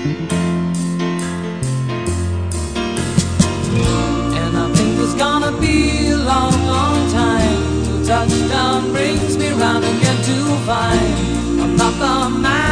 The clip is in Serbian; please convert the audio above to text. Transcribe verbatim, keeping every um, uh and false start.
And I think it's gonna be a long, long time till touchdown brings me round again to find I'm not the man